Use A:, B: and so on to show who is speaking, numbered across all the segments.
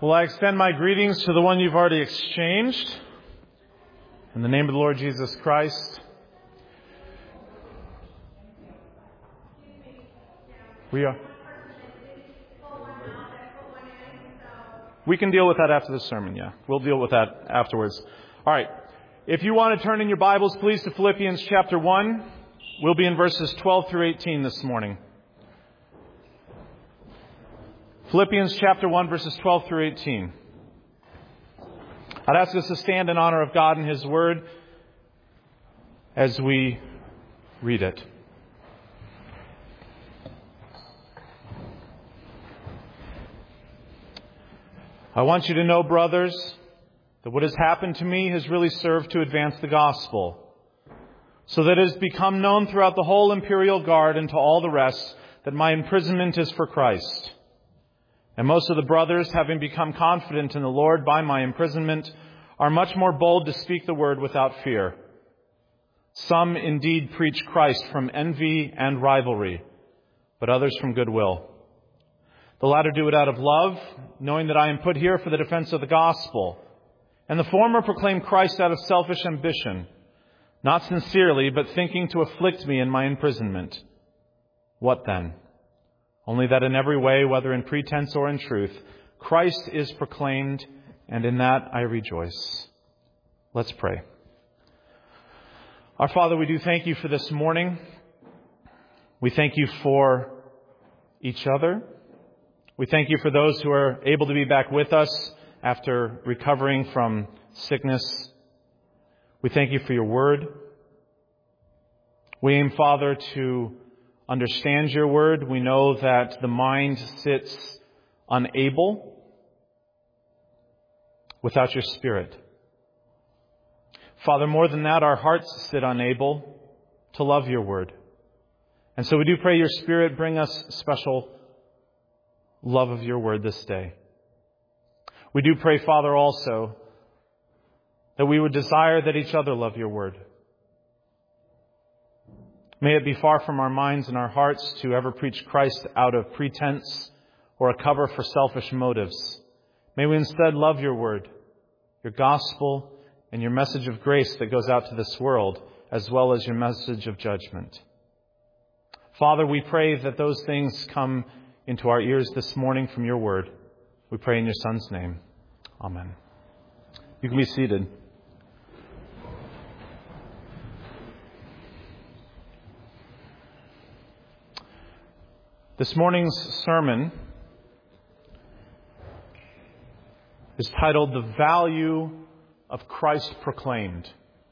A: Well, I extend my greetings to the one you've already exchanged. In the name of the Lord Jesus Christ. We can deal with that after the sermon, yeah. We'll deal with that afterwards. All right. If you want to turn in your Bibles, please, to Philippians chapter 1. We'll be in verses 12 through 18 this morning. Philippians chapter 1, verses 12 through 18. I'd ask us to stand in honor of God and His Word as we read it. I want you to know, brothers, that what has happened to me has really served to advance the gospel, so that it has become known throughout the whole imperial guard and to all the rest that my imprisonment is for Christ. And most of the brothers, having become confident in the Lord by my imprisonment, are much more bold to speak the word without fear. Some indeed preach Christ from envy and rivalry, but others from goodwill. The latter do it out of love, knowing that I am put here for the defense of the gospel. And the former proclaim Christ out of selfish ambition, not sincerely, but thinking to afflict me in my imprisonment. What then? Only that in every way, whether in pretense or in truth, Christ is proclaimed, and in that I rejoice. Let's pray. Our Father, we do thank you for this morning. We thank you for each other. We thank you for those who are able to be back with us after recovering from sickness. We thank you for your word. We aim, Father, to understand your word. We know that the mind sits unable without your Spirit. Father, more than that, our hearts sit unable to love your word. And so we do pray your Spirit bring us special love of your word this day. We do pray, Father, also that we would desire that each other love your word. May it be far from our minds and our hearts to ever preach Christ out of pretense or a cover for selfish motives. May we instead love your word, your gospel, and your message of grace that goes out to this world, as well as your message of judgment. Father, we pray that those things come into our ears this morning from your word. We pray in your Son's name. Amen. You can be seated. This morning's sermon is titled, The Value of Christ Proclaimed.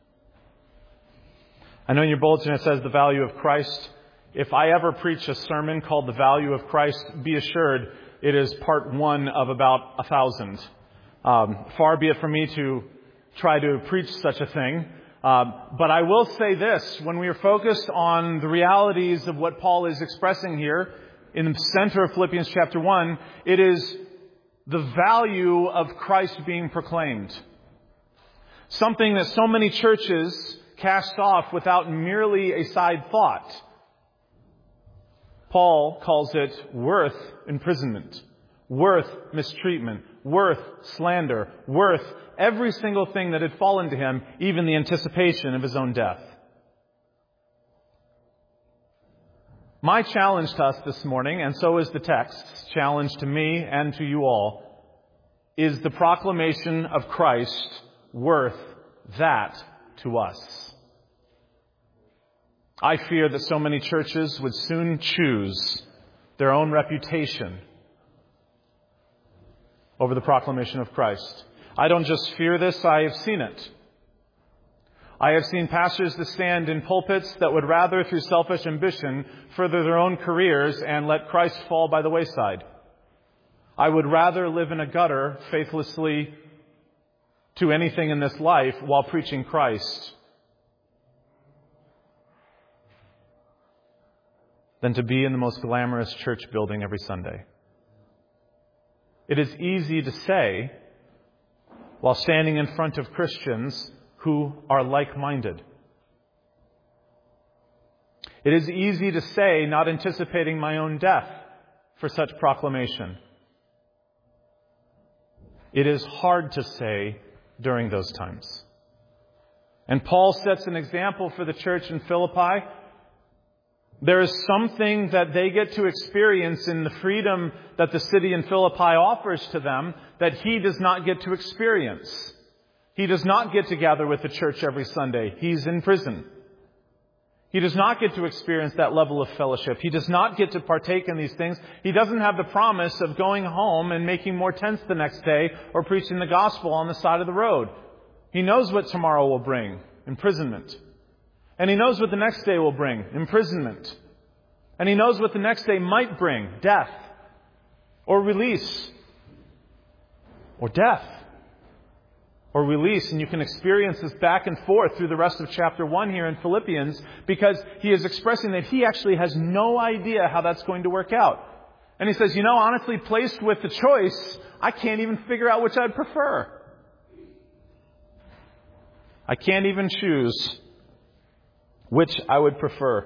A: I know in your bulletin it says the value of Christ. If I ever preach a sermon called The Value of Christ, be assured it is part one of about 1,000. Far be it from me to try to preach such a thing. But I will say this, when we are focused on the realities of what Paul is expressing here, in the center of Philippians chapter 1, it is the value of Christ being proclaimed. Something that so many churches cast off without merely a side thought. Paul calls it worth imprisonment, worth mistreatment, worth slander, worth every single thing that had fallen to him, even the anticipation of his own death. My challenge to us this morning, and so is the text's challenge to me and to you all, is the proclamation of Christ worth that to us? I fear that so many churches would soon choose their own reputation over the proclamation of Christ. I don't just fear this, I have seen it. I have seen pastors that stand in pulpits that would rather, through selfish ambition, further their own careers and let Christ fall by the wayside. I would rather live in a gutter faithlessly to anything in this life while preaching Christ than to be in the most glamorous church building every Sunday. It is easy to say, while standing in front of Christians who are like-minded. It is easy to say, not anticipating my own death for such proclamation. It is hard to say during those times. And Paul sets an example for the church in Philippi. There is something that they get to experience in the freedom that the city in Philippi offers to them that he does not get to experience. He does not get to gather with the church every Sunday. He's in prison. He does not get to experience that level of fellowship. He does not get to partake in these things. He doesn't have the promise of going home and making more tents the next day or preaching the gospel on the side of the road. He knows what tomorrow will bring, imprisonment. And he knows what the next day will bring, imprisonment. And he knows what the next day might bring, death, or release, or death, or release. And you can experience this back and forth through the rest of chapter 1 here in Philippians, because he is expressing that he actually has no idea how that's going to work out. And he says, honestly, placed with the choice, I can't even figure out which I'd prefer. I can't even choose which I would prefer.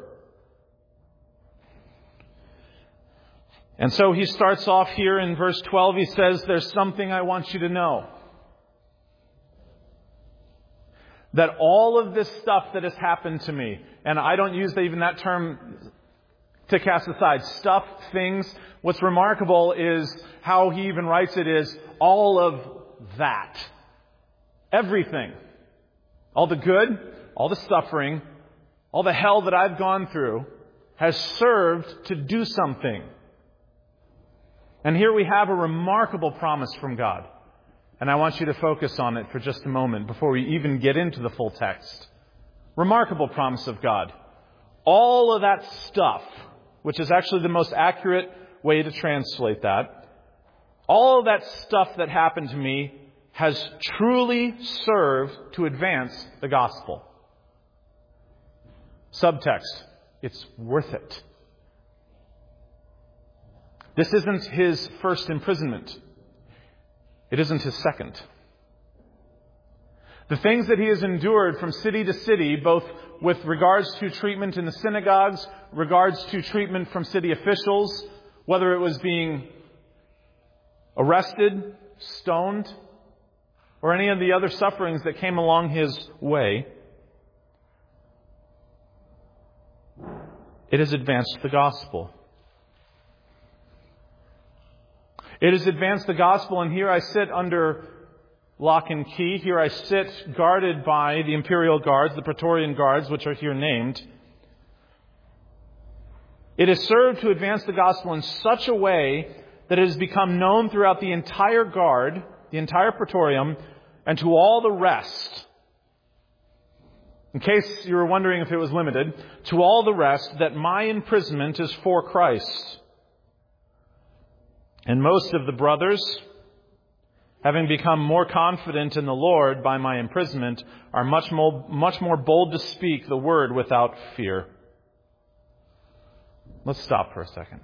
A: And so he starts off here in verse 12. He says, there's something I want you to know. That all of this stuff that has happened to me, and I don't use even that term to cast aside, stuff, things. What's remarkable is how he even writes it is all of that. Everything. All the good, all the suffering, all the hell that I've gone through has served to do something. And here we have a remarkable promise from God. And I want you to focus on it for just a moment before we even get into the full text. Remarkable promise of God. All of that stuff, which is actually the most accurate way to translate that, all of that stuff that happened to me has truly served to advance the gospel. Subtext, it's worth it. This isn't his first imprisonment. It isn't his second. The things that he has endured from city to city, both with regards to treatment in the synagogues, regards to treatment from city officials, whether it was being arrested, stoned, or any of the other sufferings that came along his way, it has advanced the gospel. It has advanced the gospel, and here I sit under lock and key. Here I sit guarded by the imperial guards, the Praetorian guards, which are here named. It has served to advance the gospel in such a way that it has become known throughout the entire guard, the entire Praetorium, and to all the rest. In case you were wondering if it was limited, to all the rest, that my imprisonment is for Christ. And most of the brothers, having become more confident in the Lord by my imprisonment, are much more bold to speak the word without fear. Let's stop for a second.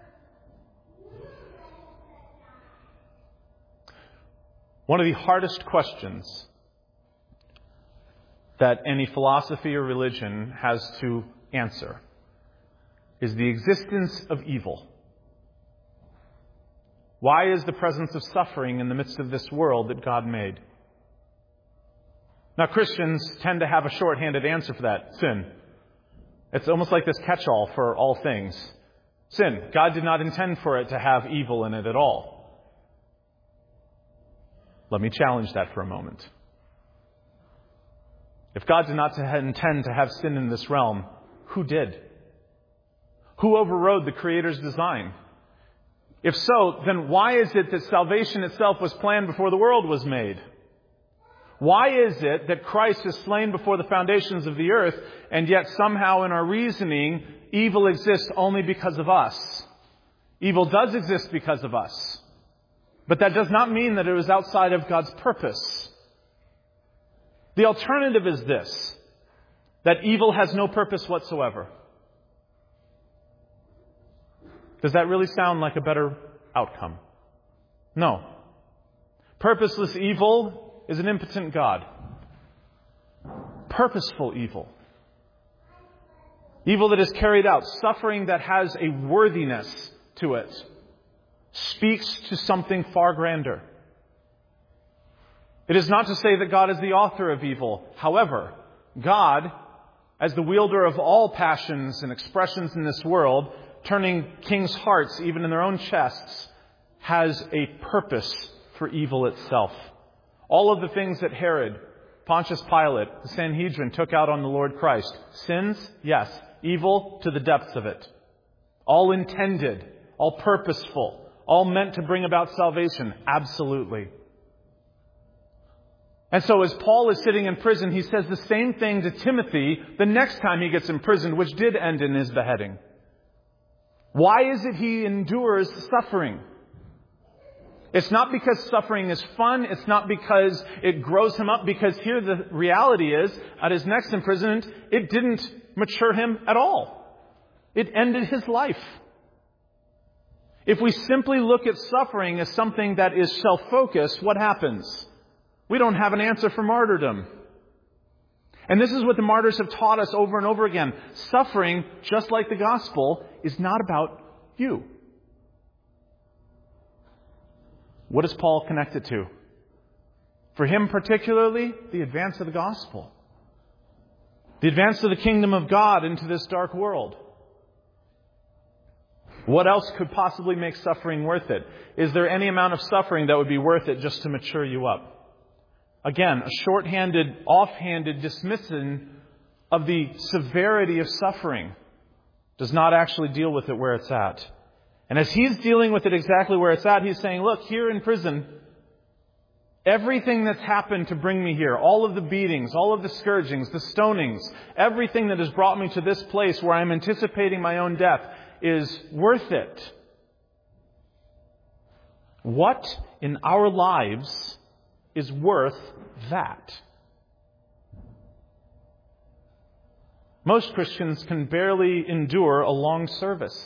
A: One of the hardest questions that any philosophy or religion has to answer is the existence of evil. Why is the presence of suffering in the midst of this world that God made? Now, Christians tend to have a shorthanded answer for that. Sin. It's almost like this catch-all for all things. Sin. God did not intend for it to have evil in it at all. Let me challenge that for a moment. If God did not intend to have sin in this realm, who did? Who overrode the Creator's design? If so, then why is it that salvation itself was planned before the world was made? Why is it that Christ is slain before the foundations of the earth, and yet somehow in our reasoning, evil exists only because of us? Evil does exist because of us. But that does not mean that it was outside of God's purpose. The alternative is this, that evil has no purpose whatsoever. Does that really sound like a better outcome? No. Purposeless evil is an impotent God. Purposeful evil. Evil that is carried out, suffering that has a worthiness to it, speaks to something far grander. It is not to say that God is the author of evil. However, God, as the wielder of all passions and expressions in this world, turning kings' hearts even in their own chests, has a purpose for evil itself. All of the things that Herod, Pontius Pilate, the Sanhedrin took out on the Lord Christ. Sins? Yes. Evil to the depths of it. All intended, all purposeful, all meant to bring about salvation. Absolutely. And so as Paul is sitting in prison, he says the same thing to Timothy the next time he gets imprisoned, which did end in his beheading. Why is it he endures suffering? It's not because suffering is fun. It's not because it grows him up. Because here the reality is, at his next imprisonment, it didn't mature him at all. It ended his life. If we simply look at suffering as something that is self-focused, what happens? We don't have an answer for martyrdom. And this is what the martyrs have taught us over and over again. Suffering, just like the gospel, is not about you. What does Paul connect it to? For him particularly, the advance of the gospel. The advance of the kingdom of God into this dark world. What else could possibly make suffering worth it? Is there any amount of suffering that would be worth it just to mature you up? Again, a shorthanded, offhanded dismissing of the severity of suffering does not actually deal with it where it's at. And as he's dealing with it exactly where it's at, he's saying, look, here in prison, everything that's happened to bring me here, all of the beatings, all of the scourgings, the stonings, everything that has brought me to this place where I'm anticipating my own death is worth it. What in our lives is worth that? Most Christians can barely endure a long service.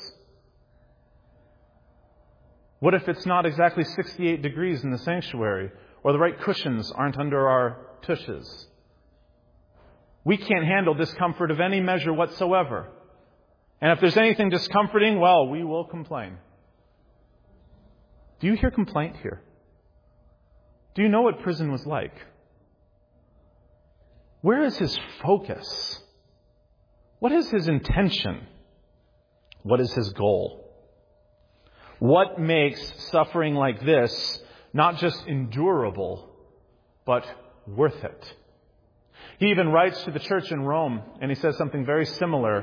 A: What if it's not exactly 68 degrees in the sanctuary, or the right cushions aren't under our tushes? We can't handle discomfort of any measure whatsoever. And if there's anything discomforting, well, we will complain. Do you hear complaint here? Do you know what prison was like? Where is his focus? What is his intention? What is his goal? What makes suffering like this not just endurable, but worth it? He even writes to the church in Rome, and he says something very similar.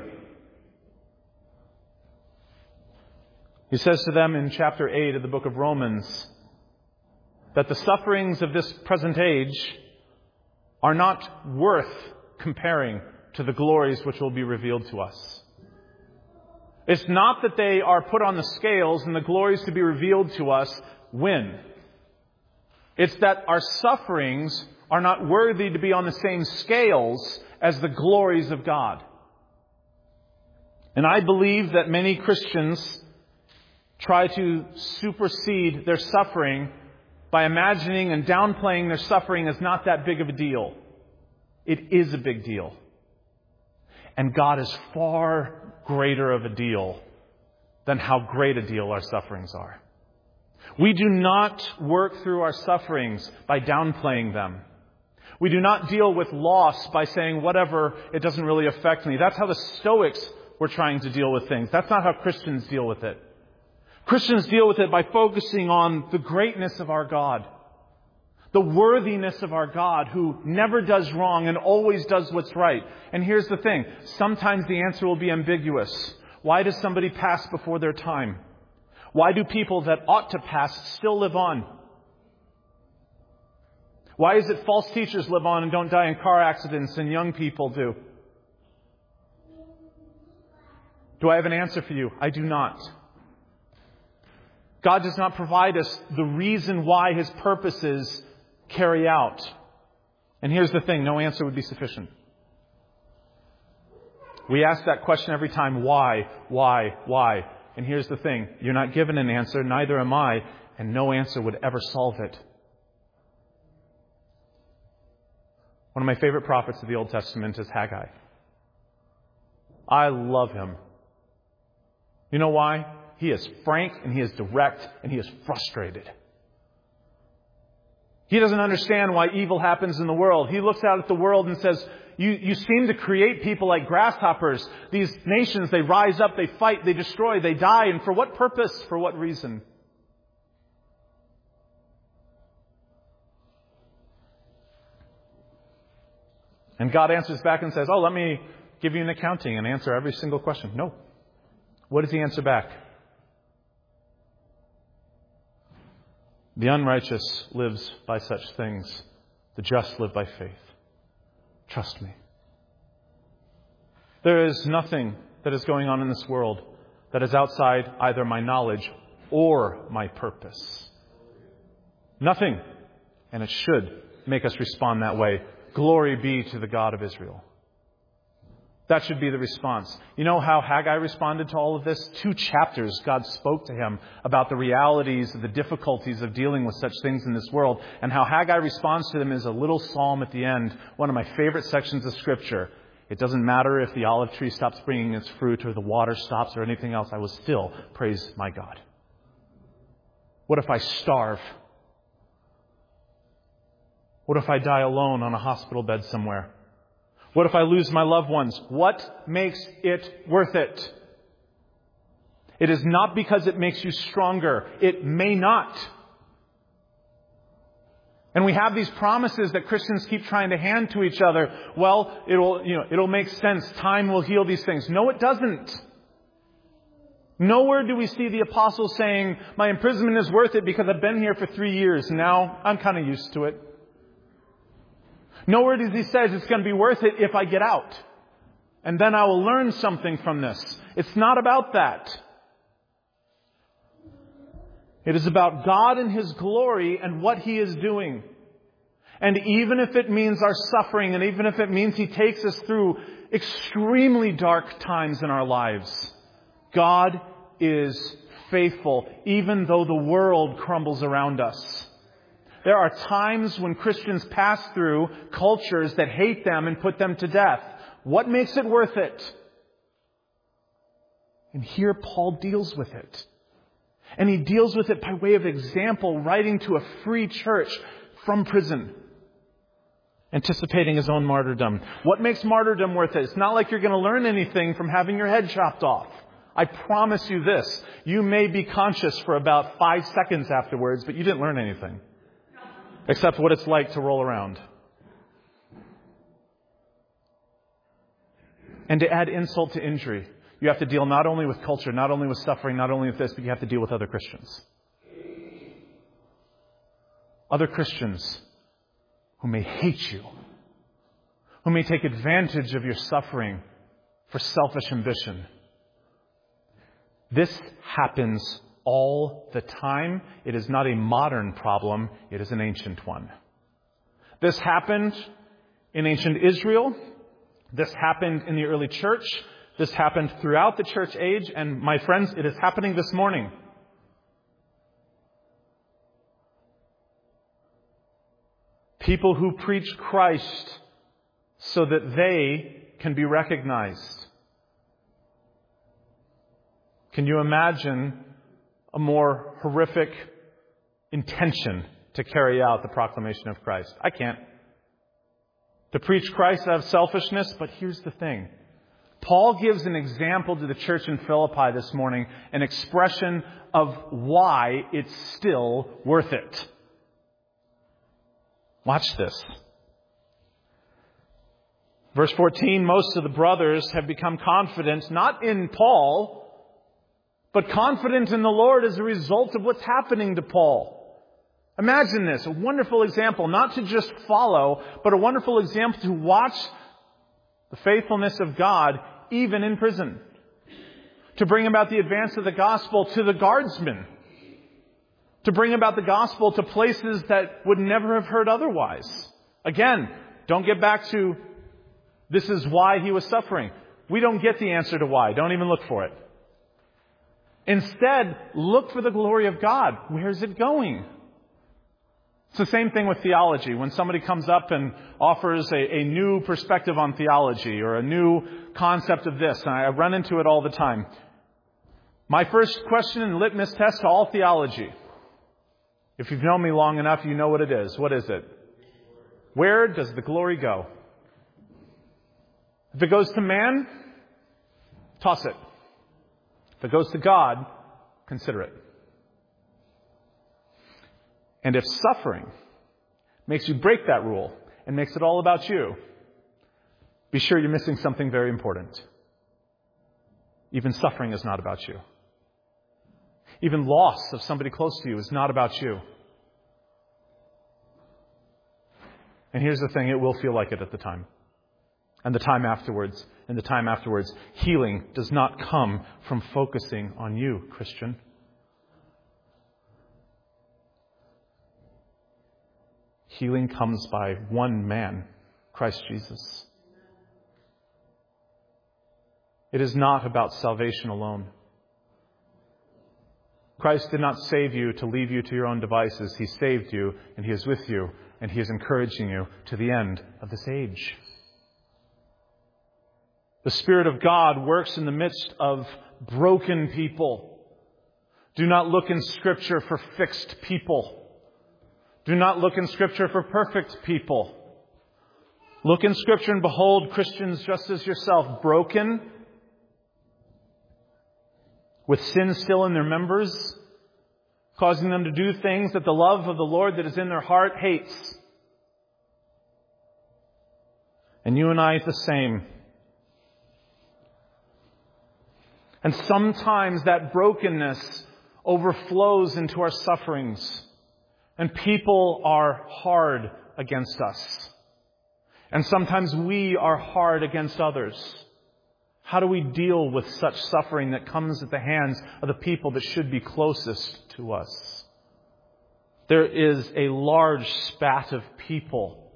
A: He says to them in chapter 8 of the book of Romans that the sufferings of this present age are not worth comparing to the glories which will be revealed to us. It's not that they are put on the scales and the glories to be revealed to us win. It's that our sufferings are not worthy to be on the same scales as the glories of God. And I believe that many Christians try to supersede their suffering by imagining and downplaying their suffering as not that big of a deal. It is a big deal. And God is far greater of a deal than how great a deal our sufferings are. We do not work through our sufferings by downplaying them. We do not deal with loss by saying, whatever, it doesn't really affect me. That's how the Stoics were trying to deal with things. That's not how Christians deal with it. Christians deal with it by focusing on the greatness of our God, the worthiness of our God who never does wrong and always does what's right. And here's the thing. Sometimes the answer will be ambiguous. Why does somebody pass before their time? Why do people that ought to pass still live on? Why is it false teachers live on and don't die in car accidents and young people do? Do I have an answer for you? I do not. God does not provide us the reason why His purposes carry out. And here's the thing, no answer would be sufficient. We ask that question every time, why? And here's the thing, you're not given an answer, neither am I, and no answer would ever solve it. One of my favorite prophets of the Old Testament is Haggai. I love him. You know why? He is frank and he is direct and he is frustrated. He doesn't understand why evil happens in the world. He looks out at the world and says, you seem to create people like grasshoppers. These nations, they rise up, they fight, they destroy, they die. And for what purpose? For what reason? And God answers back and says, let me give you an accounting and answer every single question. No. What does he answer back? The unrighteous lives by such things. The just live by faith. Trust me. There is nothing that is going on in this world that is outside either my knowledge or my purpose. Nothing. And it should make us respond that way. Glory be to the God of Israel. That should be the response. You know how Haggai responded to all of this? 2 chapters, God spoke to him about the realities, the difficulties of dealing with such things in this world. And how Haggai responds to them is a little psalm at the end, one of my favorite sections of Scripture. It doesn't matter if the olive tree stops bringing its fruit or the water stops or anything else. I will still praise my God. What if I starve? What if I die alone on a hospital bed somewhere? What if I lose my loved ones? What makes it worth it? It is not because it makes you stronger. It may not. And we have these promises that Christians keep trying to hand to each other. Well, it'll make sense. Time will heal these things. No, it doesn't. Nowhere do we see the apostle saying, my imprisonment is worth it because I've been here for 3 years. Now I'm kind of used to it. Nowhere does he say it's going to be worth it if I get out. And then I will learn something from this. It's not about that. It is about God and His glory and what He is doing. And even if it means our suffering, and even if it means He takes us through extremely dark times in our lives, God is faithful, even though the world crumbles around us. There are times when Christians pass through cultures that hate them and put them to death. What makes it worth it? And here Paul deals with it. And he deals with it by way of example, writing to a free church from prison, anticipating his own martyrdom. What makes martyrdom worth it? It's not like you're going to learn anything from having your head chopped off. I promise you this. You may be conscious for about 5 seconds afterwards, but you didn't learn anything. Except what it's like to roll around. And to add insult to injury, you have to deal not only with culture, not only with suffering, not only with this, but you have to deal with other Christians. Other Christians who may hate you, who may take advantage of your suffering for selfish ambition. This happens all the time. It is not a modern problem. It is an ancient one. This happened in ancient Israel. This happened in the early church. This happened throughout the church age. And my friends, it is happening this morning. People who preach Christ so that they can be recognized. Can you imagine a more horrific intention to carry out the proclamation of Christ? I can't. To preach Christ out of selfishness, but here's the thing. Paul gives an example to the church in Philippi this morning, an expression of why it's still worth it. Watch this. Verse 14, most of the brothers have become confident, not in Paul, but confident in the Lord as a result of what's happening to Paul. Imagine this, a wonderful example, not to just follow, but a wonderful example to watch the faithfulness of God even in prison. To bring about the advance of the gospel to the guardsmen. To bring about the gospel to places that would never have heard otherwise. Again, don't get back to this is why he was suffering. We don't get the answer to why. Don't even look for it. Instead, look for the glory of God. Where's it going? It's the same thing with theology. When somebody comes up and offers a new perspective on theology or a new concept of this, and I run into it all the time. My first question and litmus test to all theology. If you've known me long enough, you know what it is. What is it? Where does the glory go? If it goes to man, toss it. If it goes to God, consider it. And if suffering makes you break that rule and makes it all about you, be sure you're missing something very important. Even suffering is not about you. Even loss of somebody close to you is not about you. And here's the thing, it will feel like it at the time. And the time afterwards. Healing does not come from focusing on you, Christian. Healing comes by one man, Christ Jesus. It is not about salvation alone. Christ did not save you to leave you to your own devices. He saved you, and He is with you, and He is encouraging you to the end of this age. The Spirit of God works in the midst of broken people. Do not look in Scripture for fixed people. Do not look in Scripture for perfect people. Look in Scripture and behold Christians just as yourself, broken, with sin still in their members, causing them to do things that the love of the Lord that is in their heart hates. And you and I the same. And sometimes that brokenness overflows into our sufferings. And people are hard against us. And sometimes we are hard against others. How do we deal with such suffering that comes at the hands of the people that should be closest to us? There is a large spat of people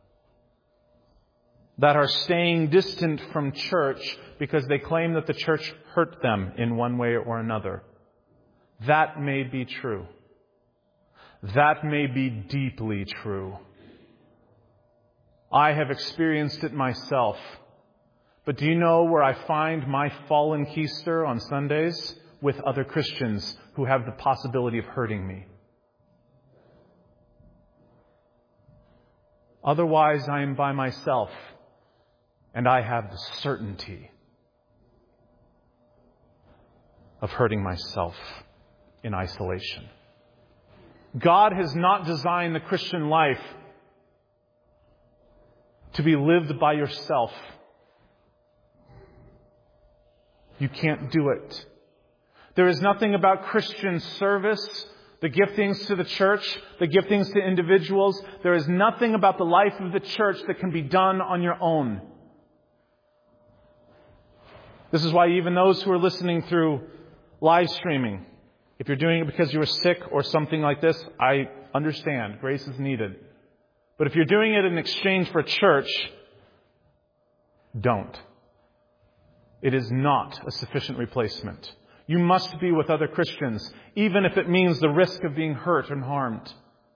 A: that are staying distant from church because they claim that the church hurt them in one way or another. That may be true. That may be deeply true. I have experienced it myself. But do you know where I find my fallen keister on Sundays? With other Christians who have the possibility of hurting me. Otherwise, I am by myself, and I have the certainty of hurting myself in isolation. God has not designed the Christian life to be lived by yourself. You can't do it. There is nothing about Christian service, the giftings to the church, the giftings to individuals. There is nothing about the life of the church that can be done on your own. This is why even those who are listening through live streaming, if you're doing it because you were sick or something like this, I understand. Grace is needed. But if you're doing it in exchange for church, don't. It is not a sufficient replacement. You must be with other Christians, even if it means the risk of being hurt and harmed.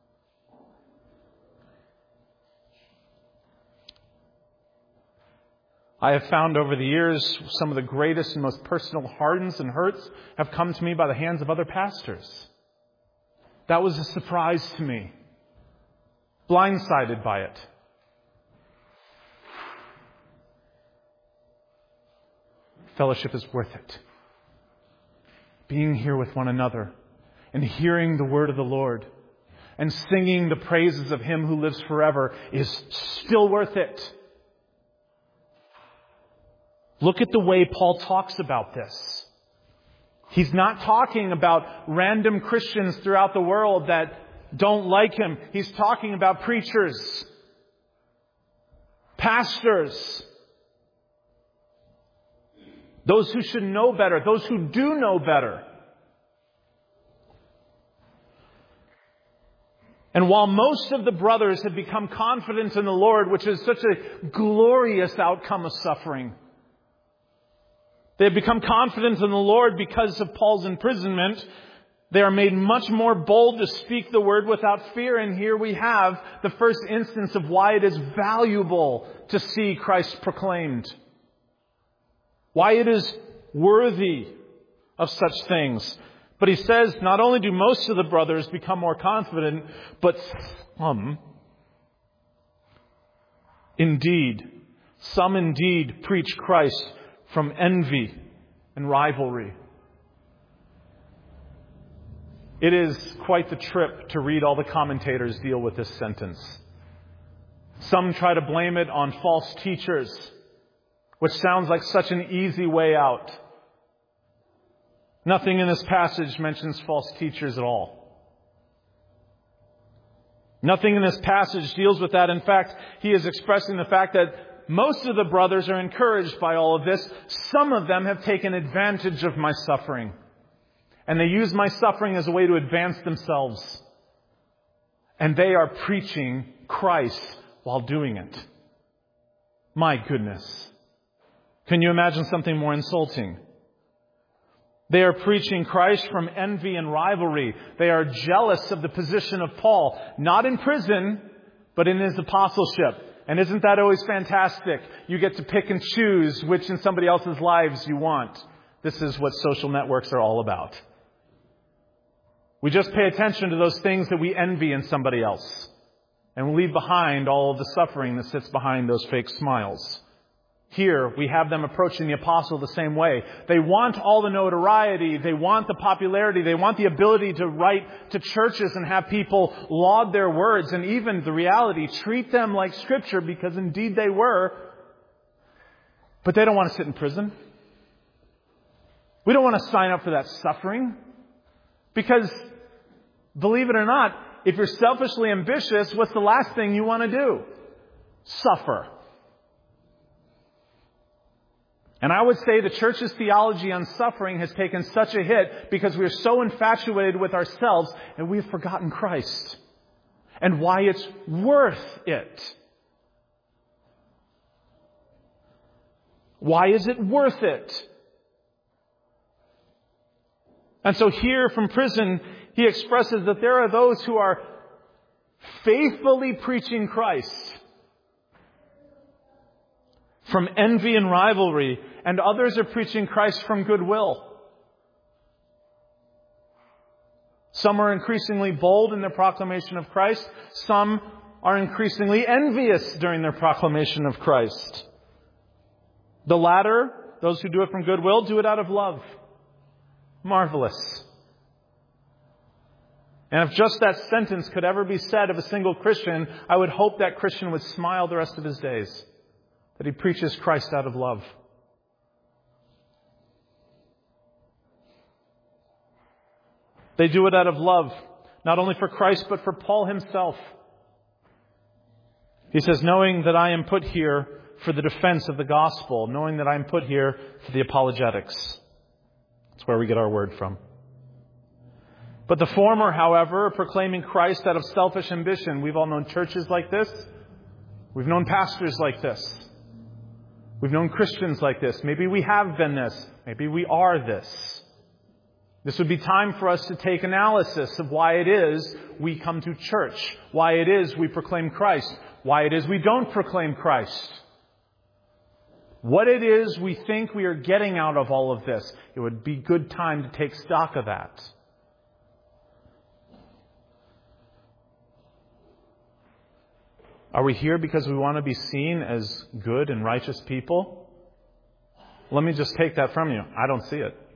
A: I have found over the years some of the greatest and most personal hardens and hurts have come to me by the hands of other pastors. That was a surprise to me. Blindsided by it. Fellowship is worth it. Being here with one another and hearing the word of the Lord and singing the praises of Him who lives forever is still worth it. Look at the way Paul talks about this. He's not talking about random Christians throughout the world that don't like him. He's talking about preachers, pastors, those who should know better, those who do know better. And while most of the brothers had become confident in the Lord, which is such a glorious outcome of suffering, they have become confident in the Lord because of Paul's imprisonment. They are made much more bold to speak the word without fear. And here we have the first instance of why it is valuable to see Christ proclaimed. Why it is worthy of such things. But he says not only do most of the brothers become more confident, but some indeed preach Christ from envy and rivalry. It is quite the trip to read all the commentators deal with this sentence. Some try to blame it on false teachers, which sounds like such an easy way out. Nothing in this passage mentions false teachers at all. Nothing in this passage deals with that. In fact, he is expressing the fact that most of the brothers are encouraged by all of this. Some of them have taken advantage of my suffering. And they use my suffering as a way to advance themselves. And they are preaching Christ while doing it. My goodness. Can you imagine something more insulting? They are preaching Christ from envy and rivalry. They are jealous of the position of Paul, not in prison, but in his apostleship. And isn't that always fantastic? You get to pick and choose which in somebody else's lives you want. This is what social networks are all about. We just pay attention to those things that we envy in somebody else. And we leave behind all of the suffering that sits behind those fake smiles. Here, we have them approaching the apostle the same way. They want all the notoriety. They want the popularity. They want the ability to write to churches and have people laud their words. And even the reality, treat them like Scripture, because indeed they were. But they don't want to sit in prison. We don't want to sign up for that suffering. Because, believe it or not, if you're selfishly ambitious, what's the last thing you want to do? Suffer. And I would say the church's theology on suffering has taken such a hit because we are so infatuated with ourselves and we have forgotten Christ and why it's worth it. Why is it worth it? And so here from prison, he expresses that there are those who are faithfully preaching Christ from envy and rivalry, and others are preaching Christ from goodwill. Some are increasingly bold in their proclamation of Christ. Some are increasingly envious during their proclamation of Christ. The latter, those who do it from goodwill, do it out of love. Marvelous. And if just that sentence could ever be said of a single Christian, I would hope that Christian would smile the rest of his days. That he preaches Christ out of love. They do it out of love, not only for Christ, but for Paul himself. He says, knowing that I am put here for the defense of the gospel, knowing that I am put here for the apologetics. That's where we get our word from. But the former, however, proclaiming Christ out of selfish ambition. We've all known churches like this. We've known pastors like this. We've known Christians like this. Maybe we have been this. Maybe we are this. This would be time for us to take analysis of why it is we come to church, why it is we proclaim Christ, why it is we don't proclaim Christ. What it is we think we are getting out of all of this. It would be good time to take stock of that. Are we here because we want to be seen as good and righteous people? Let me just take that from you. I don't see it.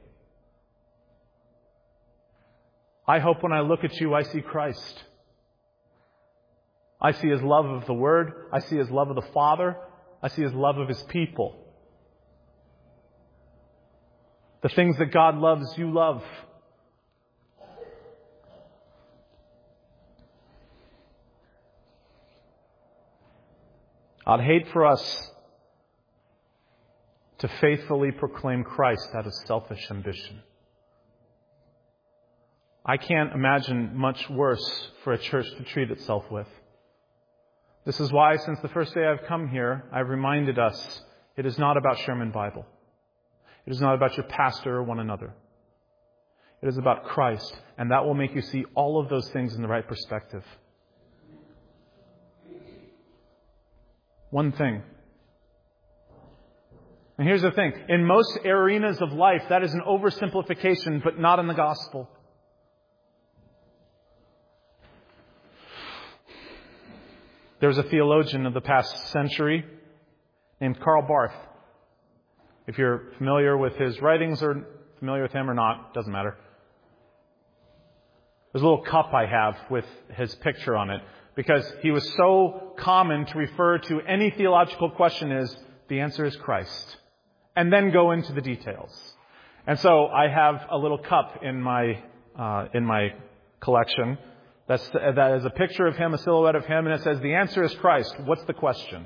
A: I hope when I look at you, I see Christ. I see His love of the Word. I see His love of the Father. I see His love of His people. The things that God loves, you love. I'd hate for us to faithfully proclaim Christ out of selfish ambition. I can't imagine much worse for a church to treat itself with. This is why, since the first day I've come here, I've reminded us it is not about Sherman Bible. It is not about your pastor or one another. It is about Christ, and that will make you see all of those things in the right perspective. One thing. And here's the thing. In most arenas of life, that is an oversimplification, but not in the gospel. There was a theologian of the past century named Karl Barth. If you're familiar with his writings or familiar with him or not, doesn't matter. There's a little cup I have with his picture on it because he was so common to refer to any theological question as the answer is Christ and then go into the details. And so I have a little cup in my collection that is a picture of him, a silhouette of him, and it says the answer is Christ. What's the question?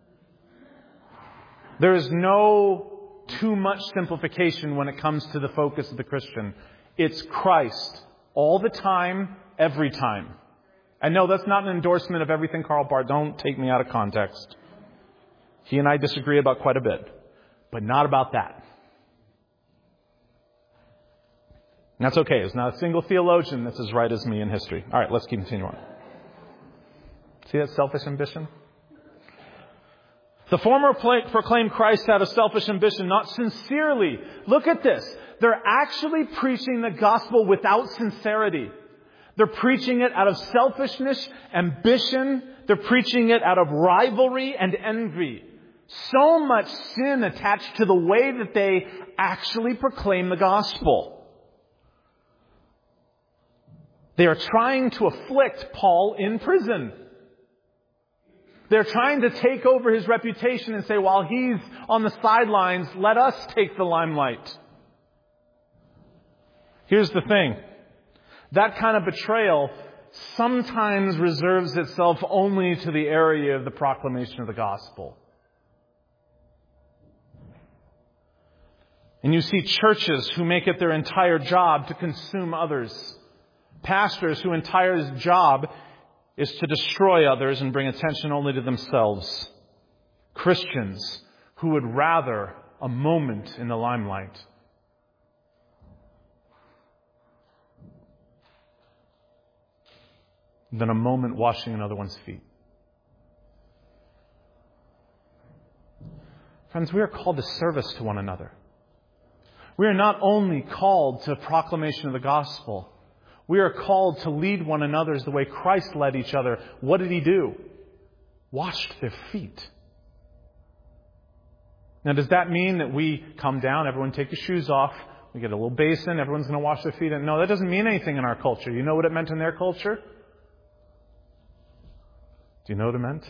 A: There is no too much simplification when it comes to the focus of the Christian. It's Christ. All the time, every time. And no, that's not an endorsement of everything Karl Barth. Don't take me out of context. He and I disagree about quite a bit. But not about that. And that's okay. There's not a single theologian that's as right as me in history. All right, let's continue on. See that selfish ambition? The former proclaim Christ out of selfish ambition, not sincerely. Look at this. They're actually preaching the gospel without sincerity. They're preaching it out of selfishness, ambition. They're preaching it out of rivalry and envy. So much sin attached to the way that they actually proclaim the gospel. They are trying to afflict Paul in prison. They're trying to take over his reputation and say, while he's on the sidelines, let us take the limelight. Here's the thing. That kind of betrayal sometimes reserves itself only to the area of the proclamation of the gospel. And you see churches who make it their entire job to consume others. Pastors whose entire job is to destroy others and bring attention only to themselves. Christians who would rather a moment in the limelight. Than a moment washing another one's feet. Friends, we are called to service to one another. We are not only called to proclamation of the gospel. We are called to lead one another as the way Christ led each other. What did He do? Washed their feet. Now, does that mean that we come down, everyone take your shoes off, we get a little basin, everyone's going to wash their feet? No, that doesn't mean anything in our culture. You know what it meant in their culture? Do you know what it meant?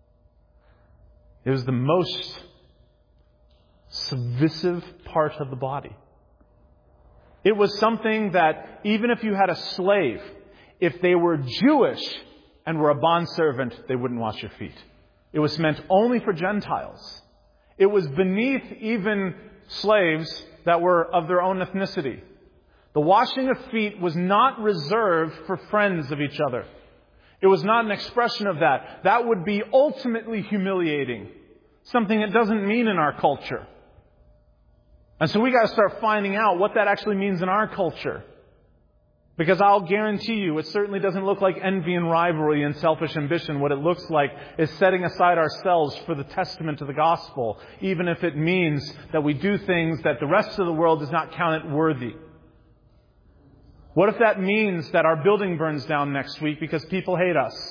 A: It was the most submissive part of the body. It was something that even if you had a slave, if they were Jewish and were a bondservant, they wouldn't wash your feet. It was meant only for Gentiles. It was beneath even slaves that were of their own ethnicity. The washing of feet was not reserved for friends of each other. It was not an expression of that. That would be ultimately humiliating. Something it doesn't mean in our culture. And so we got to start finding out what that actually means in our culture. Because I'll guarantee you, it certainly doesn't look like envy and rivalry and selfish ambition. What it looks like is setting aside ourselves for the testament of the gospel, even if it means that we do things that the rest of the world does not count it worthy. What if that means that our building burns down next week because people hate us?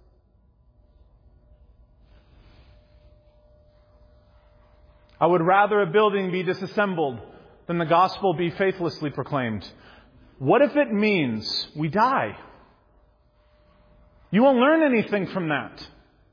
A: I would rather a building be disassembled than the gospel be faithlessly proclaimed. What if it means we die? You won't learn anything from that.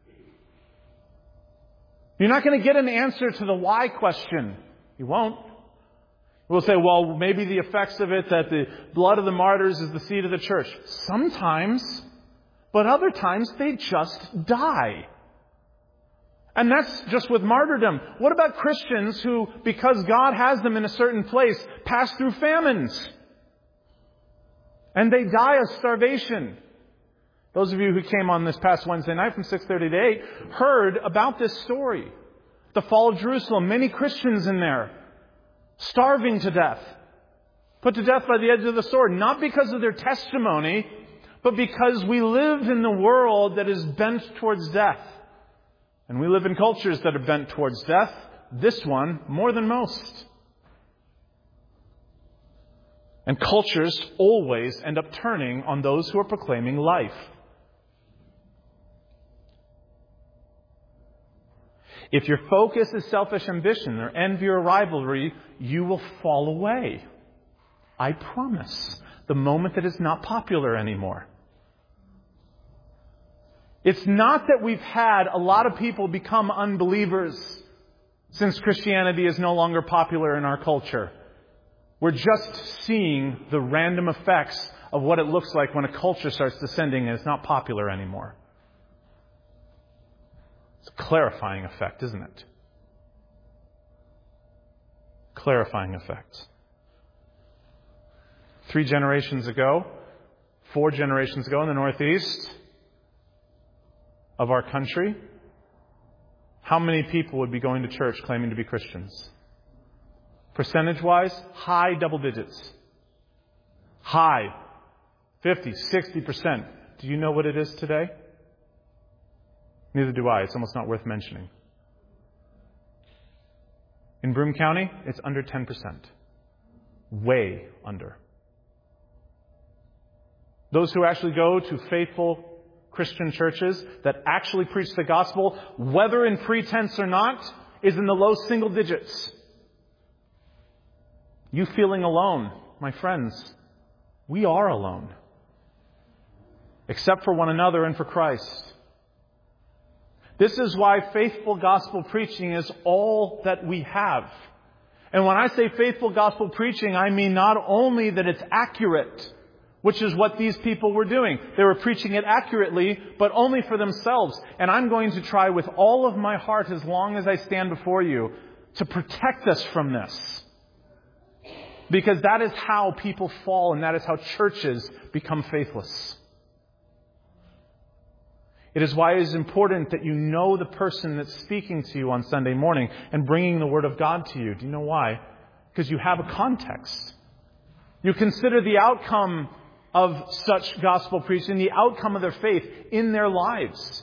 A: You're not going to get an answer to the why question. You won't. We'll say, well, maybe the effects of it, that the blood of the martyrs is the seed of the church. Sometimes, but other times they just die. And that's just with martyrdom. What about Christians who, because God has them in a certain place, pass through famines? And they die of starvation. Those of you who came on this past Wednesday night from 6:30 to 8 heard about this story. The fall of Jerusalem. Many Christians in there. Starving to death. Put to death by the edge of the sword. Not because of their testimony, but because we live in the world that is bent towards death. And we live in cultures that are bent towards death. this one more than most. And cultures always end up turning on those who are proclaiming life. If your focus is selfish ambition or envy or rivalry, you will fall away. I promise. The moment that it's not popular anymore. It's not that we've had a lot of people become unbelievers since Christianity is no longer popular in our culture. We're just seeing the random effects of what it looks like when a culture starts descending and it's not popular anymore. It's a clarifying effect, isn't it? Clarifying effect. 4 generations ago in the Northeast of our country, how many people would be going to church claiming to be Christians? Percentage-wise, high double digits. High. 50, 60%. Do you know what it is today? Neither do I. It's almost not worth mentioning. In Broome County, it's under 10%. Way under. Those who actually go to faithful Christian churches that actually preach the gospel, whether in pretense or not, is in the low single digits. You feeling alone, my friends, we are alone. Except for one another and for Christ. This is why faithful gospel preaching is all that we have. And when I say faithful gospel preaching, I mean not only that it's accurate, which is what these people were doing. They were preaching it accurately, but only for themselves. And I'm going to try with all of my heart, as long as I stand before you, to protect us from this. Because that is how people fall, and that is how churches become faithless. It is why it is important that you know the person that's speaking to you on Sunday morning and bringing the Word of God to you. Do you know why? Because you have a context. You consider the outcome of such gospel preaching, the outcome of their faith in their lives.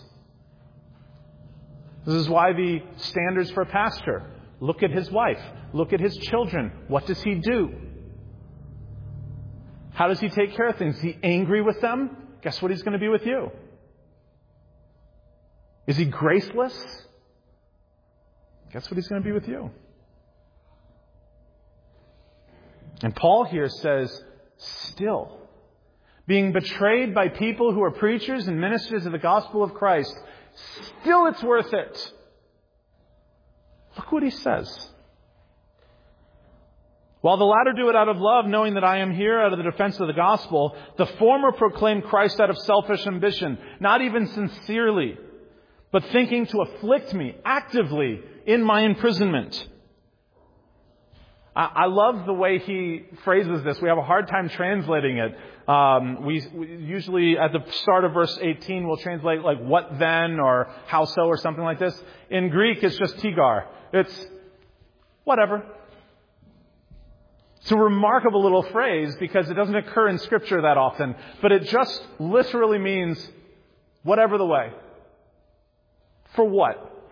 A: This is why the standards for a pastor: look at his wife, look at his children. What does he do? How does he take care of things? Is he angry with them? Guess what he's going to be with you? Is he graceless? Guess what he's going to be with you? And Paul here says, still, being betrayed by people who are preachers and ministers of the gospel of Christ, still it's worth it. Look what he says. While the latter do it out of love, knowing that I am here out of the defense of the gospel, the former proclaim Christ out of selfish ambition, not even sincerely, but thinking to afflict me actively in my imprisonment. I love the way he phrases this. We have a hard time translating it. We usually at the start of verse 18 we'll translate like what then or how so or something like this. In Greek it's just tigar. It's whatever. It's a remarkable little phrase because it doesn't occur in Scripture that often. But it just literally means whatever the way. For what?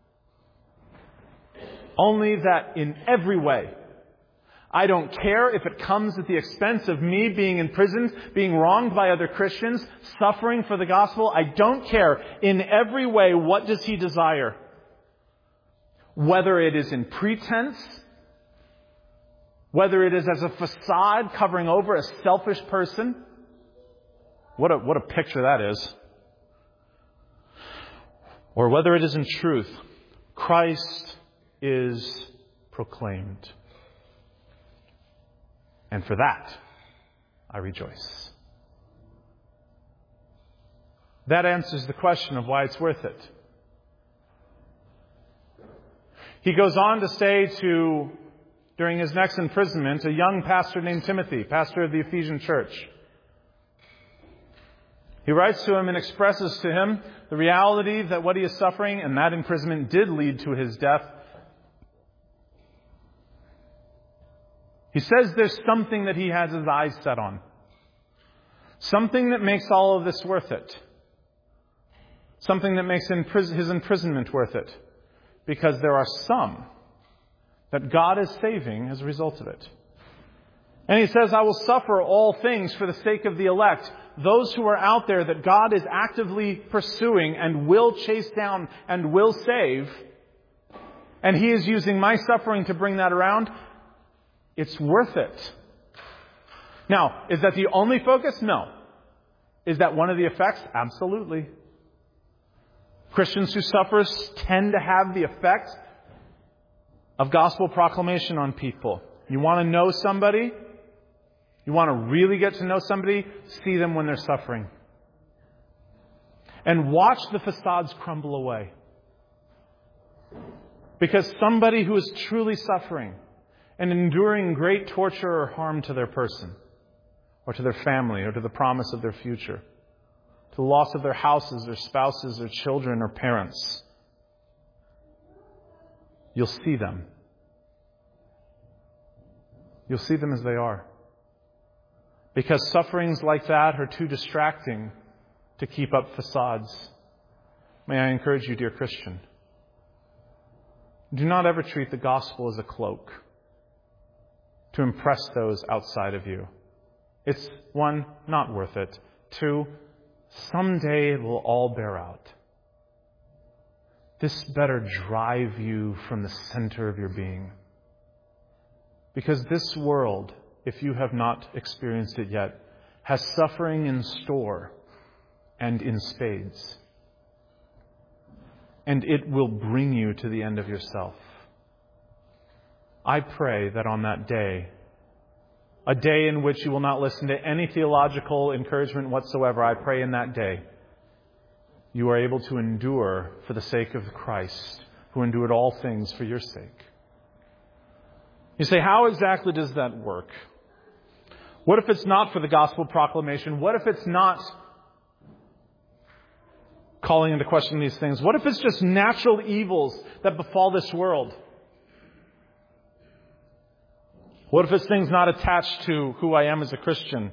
A: Only that in every way. I don't care if it comes at the expense of me being imprisoned, being wronged by other Christians, suffering for the gospel. I don't care. In every way, what does he desire? Whether it is in pretense, whether it is as a facade covering over a selfish person. What a picture that is. Or whether it is in truth, Christ is proclaimed. And for that, I rejoice. That answers the question of why it's worth it. He goes on to say to, during his next imprisonment, a young pastor named Timothy, pastor of the Ephesian church. He writes to him and expresses to him the reality that what he is suffering and that imprisonment did lead to his death. He says there's something that he has his eyes set on. Something that makes all of this worth it. Something that makes his imprisonment worth it. Because there are some that God is saving as a result of it. And he says, I will suffer all things for the sake of the elect, those who are out there that God is actively pursuing and will chase down and will save. And he is using my suffering to bring that around. It's worth it. Now, is that the only focus? No. Is that one of the effects? Absolutely. Christians who suffer tend to have the effect of gospel proclamation on people. You want to know somebody? You want to really get to know somebody? See them when they're suffering. And watch the facades crumble away. Because somebody who is truly suffering and enduring great torture or harm to their person, or to their family, or to the promise of their future, to the loss of their houses, their spouses, their children, or parents, you'll see them. You'll see them as they are. Because sufferings like that are too distracting to keep up facades. May I encourage you, dear Christian, do not ever treat the gospel as a cloak to impress those outside of you. It's, one, not worth it. Two, someday it will all bear out. This better drive you from the center of your being. Because this world, if you have not experienced it yet, has suffering in store and in spades. And it will bring you to the end of yourself. I pray that on that day, a day in which you will not listen to any theological encouragement whatsoever, I pray in that day you are able to endure for the sake of Christ, who endured all things for your sake. You say, how exactly does that work? What if it's not for the gospel proclamation? What if it's not calling into question these things? What if it's just natural evils that befall this world? What if it's things not attached to who I am as a Christian?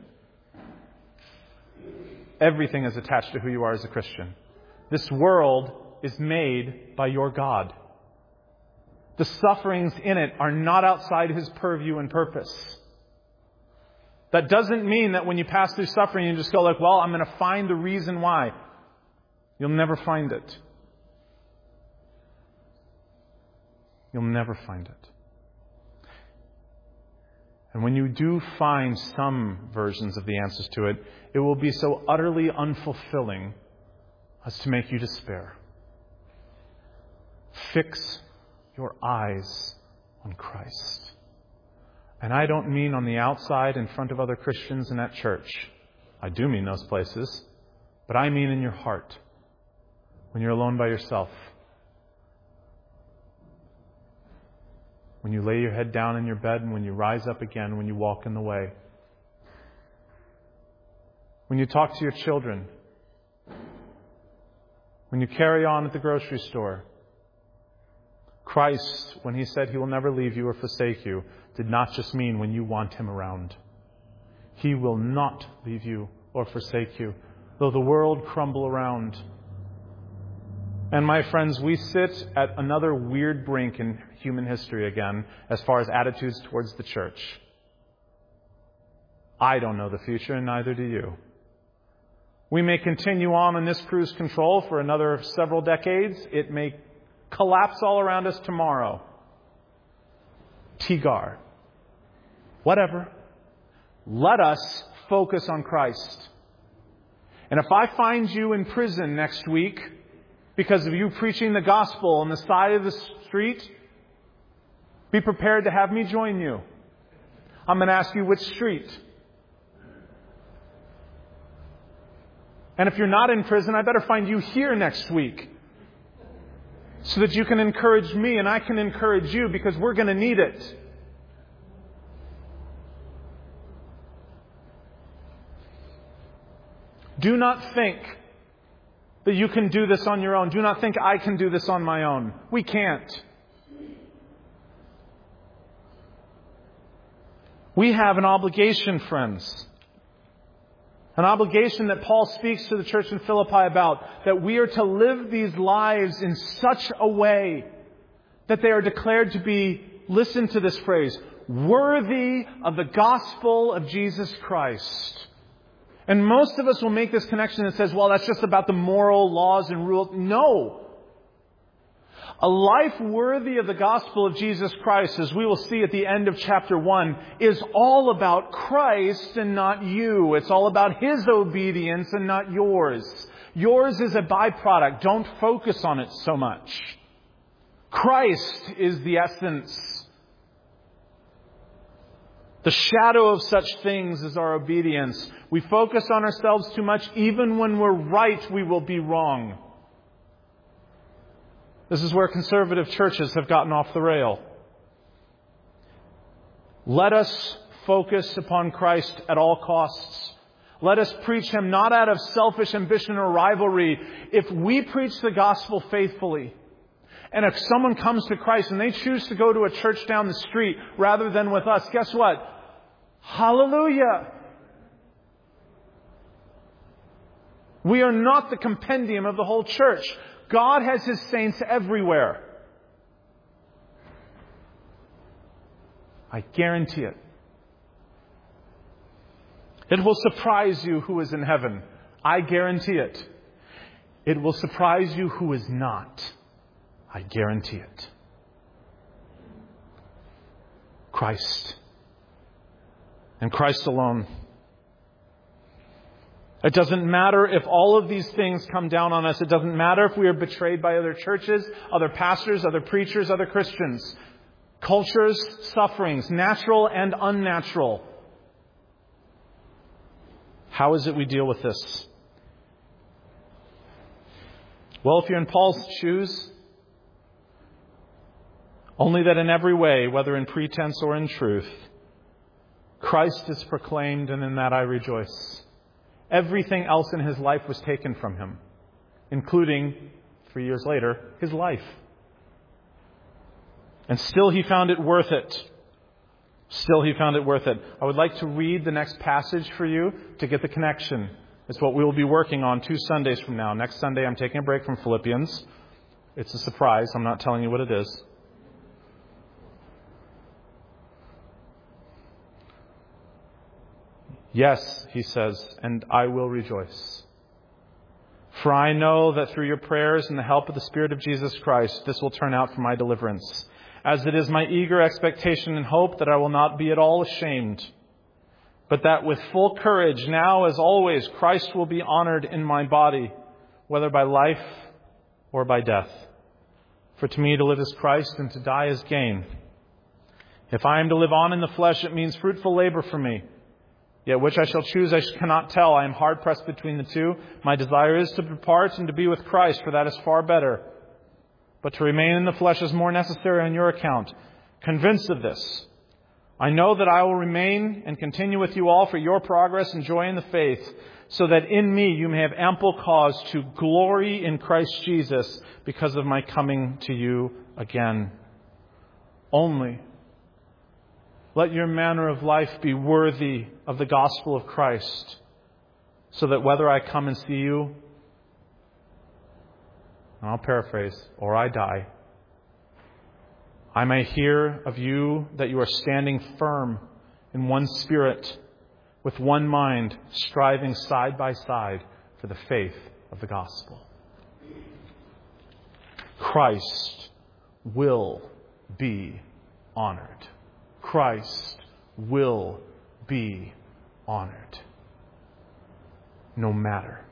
A: Everything is attached to who you are as a Christian. This world is made by your God. The sufferings in it are not outside His purview and purpose. That doesn't mean that when you pass through suffering, you just go like, well, I'm going to find the reason why. You'll never find it. You'll never find it. And when you do find some versions of the answers to it, it will be so utterly unfulfilling as to make you despair. Fix your eyes on Christ. And I don't mean on the outside in front of other Christians and at church. I do mean those places. But I mean in your heart, when you're alone by yourself. When you lay your head down in your bed and when you rise up again, when you walk in the way. When you talk to your children. When you carry on at the grocery store. Christ, when He said He will never leave you or forsake you, did not just mean when you want Him around. He will not leave you or forsake you, though the world crumble around. And my friends, we sit at another weird brink in human history again, as far as attitudes towards the church. I don't know the future, and neither do you. We may continue on in this cruise control for another several decades. It may collapse all around us tomorrow. Tigar. Whatever. Let us focus on Christ. And if I find you in prison next week because of you preaching the gospel on the side of the street, be prepared to have me join you. I'm going to ask you which street. And if you're not in prison, I better find you here next week so that you can encourage me and I can encourage you, because we're going to need it. Do not think that you can do this on your own. Do not think I can do this on my own. We can't. We have an obligation, friends. An obligation that Paul speaks to the church in Philippi about, that we are to live these lives in such a way that they are declared to be listen to this phrase, worthy of the gospel of Jesus Christ. And most of us will make this connection that says, well, that's just about the moral laws and rules. No. A life worthy of the gospel of Jesus Christ, as we will see at the end of chapter 1, is all about Christ and not you. It's all about His obedience and not yours. Yours is a byproduct. Don't focus on it so much. Christ is the essence. The shadow of such things is our obedience. We focus on ourselves too much. Even when we're right, we will be wrong. This is where conservative churches have gotten off the rail. Let us focus upon Christ at all costs. Let us preach Him not out of selfish ambition or rivalry. If we preach the gospel faithfully, and if someone comes to Christ and they choose to go to a church down the street rather than with us, guess what? Hallelujah! We are not the compendium of the whole church. God has His saints everywhere. I guarantee it. It will surprise you who is in heaven. I guarantee it. It will surprise you who is not. I guarantee it. Christ. And Christ alone. It doesn't matter if all of these things come down on us. It doesn't matter if we are betrayed by other churches, other pastors, other preachers, other Christians. Cultures, sufferings, natural and unnatural. How is it we deal with this? Well, if you're in Paul's shoes, only that in every way, whether in pretense or in truth, Christ is proclaimed, and in that I rejoice. Everything else in his life was taken from him, including, 3 years later, his life. And still he found it worth it. Still he found it worth it. I would like to read the next passage for you to get the connection. It's what we will be working on 2 Sundays from now. Next Sunday I'm taking a break from Philippians. It's a surprise. I'm not telling you what it is. Yes, he says, and I will rejoice. For I know that through your prayers and the help of the Spirit of Jesus Christ, this will turn out for my deliverance. As it is my eager expectation and hope that I will not be at all ashamed, but that with full courage, now as always, Christ will be honored in my body, whether by life or by death. For to me to live is Christ, and to die is gain. If I am to live on in the flesh, it means fruitful labor for me. Yet which I shall choose I cannot tell. I am hard-pressed between the two. My desire is to depart and to be with Christ, for that is far better. But to remain in the flesh is more necessary on your account. Convinced of this, I know that I will remain and continue with you all for your progress and joy in the faith, so that in me you may have ample cause to glory in Christ Jesus because of my coming to you again. Only let your manner of life be worthy of the gospel of Christ, so that whether I come and see you, and I'll paraphrase, or I die, I may hear of you that you are standing firm in one spirit, with one mind, striving side by side for the faith of the gospel. Christ will be honored. Christ will be honored, no matter.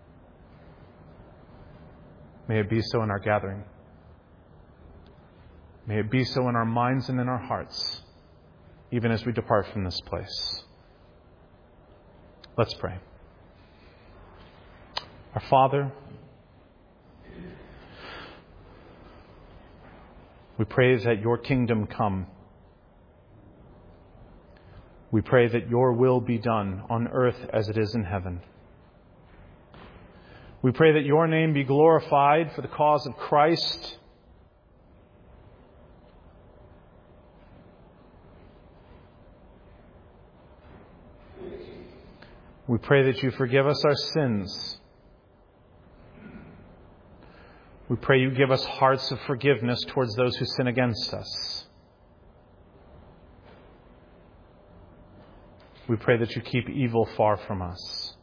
A: May it be so in our gathering. May it be so in our minds and in our hearts, even as we depart from this place. Let's pray. Our Father, we pray that your kingdom come. We pray that your will be done on earth as it is in heaven. We pray that your name be glorified for the cause of Christ. We pray that you forgive us our sins. We pray you give us hearts of forgiveness towards those who sin against us. We pray that you keep evil far from us.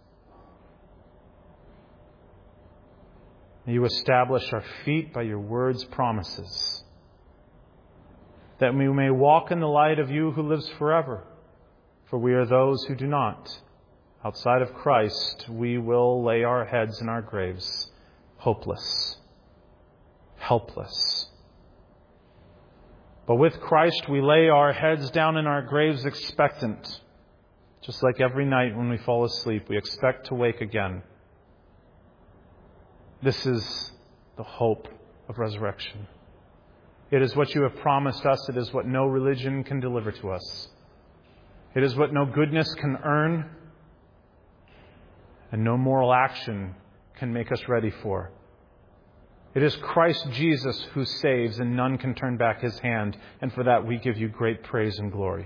A: May you establish our feet by your word's promises, that we may walk in the light of you who lives forever. For we are those who do not. Outside of Christ, we will lay our heads in our graves, hopeless, helpless. But with Christ, we lay our heads down in our graves expectant. Just like every night when we fall asleep, we expect to wake again. This is the hope of resurrection. It is what you have promised us. It is what no religion can deliver to us. It is what no goodness can earn, and no moral action can make us ready for. It is Christ Jesus who saves, and none can turn back his hand, and for that we give you great praise and glory.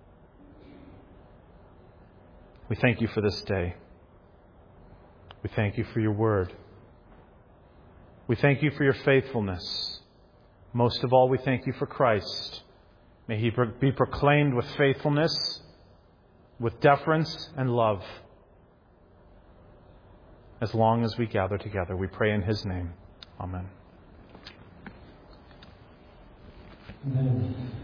A: We thank you for this day. We thank you for your word. We thank you for your faithfulness. Most of all, we thank you for Christ. May he be proclaimed with faithfulness, with deference and love, as long as we gather together. We pray in his name. Amen.
B: Amen.